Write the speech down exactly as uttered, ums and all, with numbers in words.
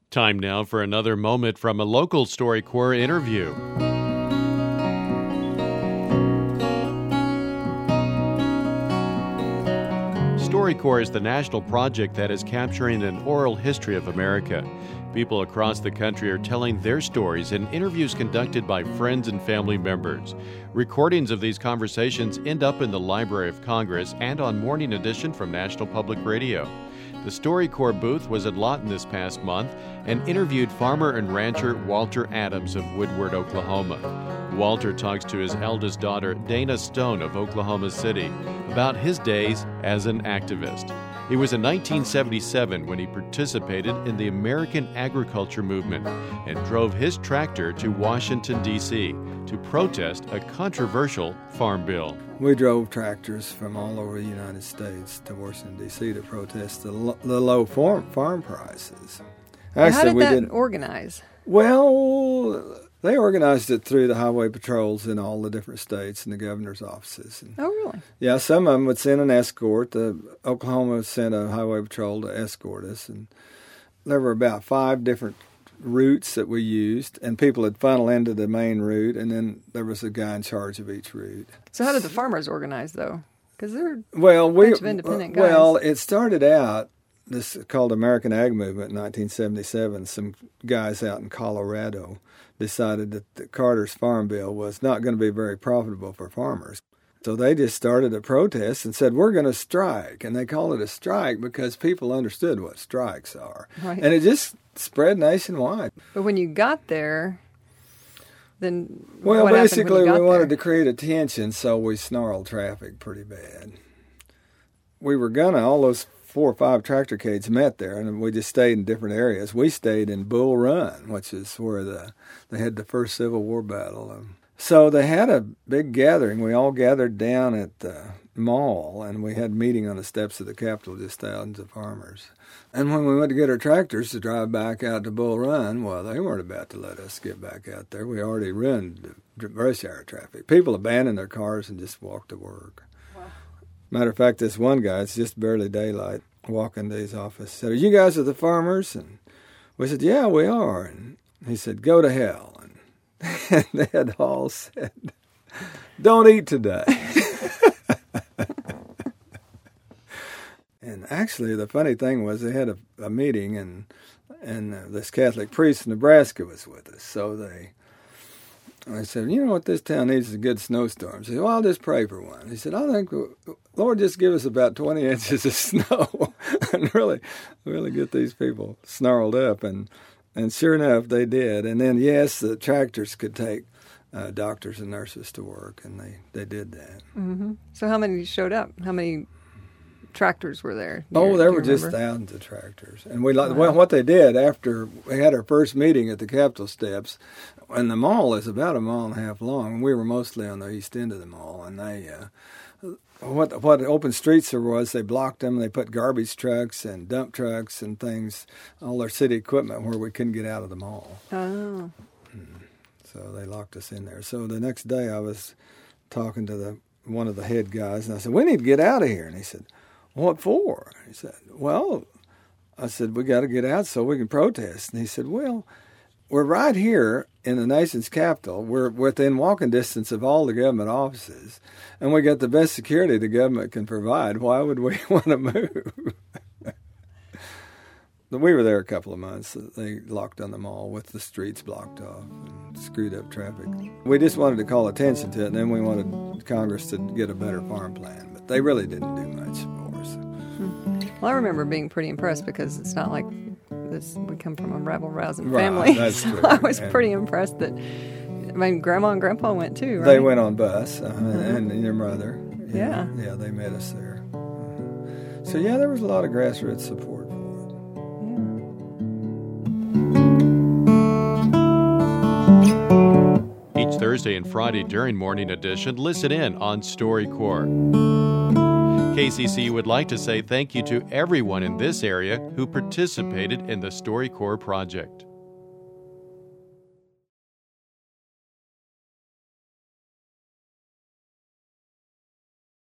Time now for another moment from a local StoryCorps interview. StoryCorps is the national project that is capturing an oral history of America. People across the country are telling their stories in interviews conducted by friends and family members. Recordings of these conversations end up in the Library of Congress and on Morning Edition from National Public Radio. The StoryCorps booth was at Lawton this past month and interviewed farmer and rancher Walter Adams of Woodward, Oklahoma. Walter talks to his eldest daughter, Dana Stone of Oklahoma City, about his days as an activist. It was in nineteen seventy-seven when he participated in the American agriculture movement and drove his tractor to Washington, D C to protest a controversial farm bill. We drove tractors from all over the United States to Washington, D C to protest the, lo- the low farm, farm prices. Actually, How did we that didn't, organize? Well, they organized it through the highway patrols in all the different states and the governor's offices. And, oh, really? Yeah, some of them would send an escort. The, Oklahoma sent a highway patrol to escort us. And there were about five different routes that we used, and people would funnel into the main route, and then there was a guy in charge of each route. So how did the farmers organize, though? Because they're well, a we, bunch of independent guys. Well, it started out, this called American Ag Movement in nineteen seventy-seven. Some guys out in Colorado decided that the Carter's Farm Bill was not going to be very profitable for farmers. So they just started a protest and said, we're going to strike. And they call it a strike because people understood what strikes are. Right. And it just spread nationwide. But when you got there, then Well, what basically, happened when you got we wanted there? to create a tension, so we snarled traffic pretty bad. We were going to, all those four or five tractorcades met there, and we just stayed in different areas. We stayed in Bull Run, which is where the they had the first Civil War battle. Um, so they had a big gathering. We all gathered down at the mall, and we had a meeting on the steps of the Capitol, just thousands of farmers. And when we went to get our tractors to drive back out to Bull Run, well, they weren't about to let us get back out there. We already ruined the rush hour traffic. People abandoned their cars and just walked to work. Matter of fact, this one guy, it's just barely daylight, walking to his office, said, are you guys are the farmers? And we said, yeah, we are. And he said, go to hell. And, and they had all said, don't eat today. And actually, the funny thing was they had a, a meeting, and, and uh, this Catholic priest from Nebraska was with us. So they... I said, you know what this town needs is a good snowstorm. He said, well, I'll just pray for one. He said, I think, Lord, just give us about twenty inches of snow and really, really get these people snarled up. And, and sure enough, they did. And then, yes, the tractors could take uh, doctors and nurses to work, and they, they did that. Mm-hmm. So how many showed up? How many tractors were there? Oh, Do there you were just remember? thousands of tractors. And we like Wow. well, what they did after we had our first meeting at the Capitol steps, and the mall is about a mile and a half long, and we were mostly on the east end of the mall, and they, uh, what what open streets there was, they blocked them, they put garbage trucks and dump trucks and things, all their city equipment where we couldn't get out of the mall. Oh. So they locked us in there. So the next day I was talking to the one of the head guys, and I said, we need to get out of here. And he said, what for? He said, well, I said, we got to get out so we can protest. And he said, well, we're right here in the nation's capital. We're within walking distance of all the government offices, and we got the best security the government can provide. Why would we want to move? We were there a couple of months. They locked on the mall with the streets blocked off and screwed up traffic. We just wanted to call attention to it, and then we wanted Congress to get a better farm plan. But they really didn't do much for us. Well, I remember being pretty impressed because it's not like this. We come from a rabble-rousing Right, family. that's so true. I was And pretty impressed that, I mean, Grandma and Grandpa went too, right? They went on bus, uh, and, and your mother. Yeah. Yeah, they met us there. So, yeah, there was a lot of grassroots support. Each Thursday and Friday during Morning Edition, listen in on StoryCorps. K C C would like to say thank you to everyone in this area who participated in the StoryCorps project.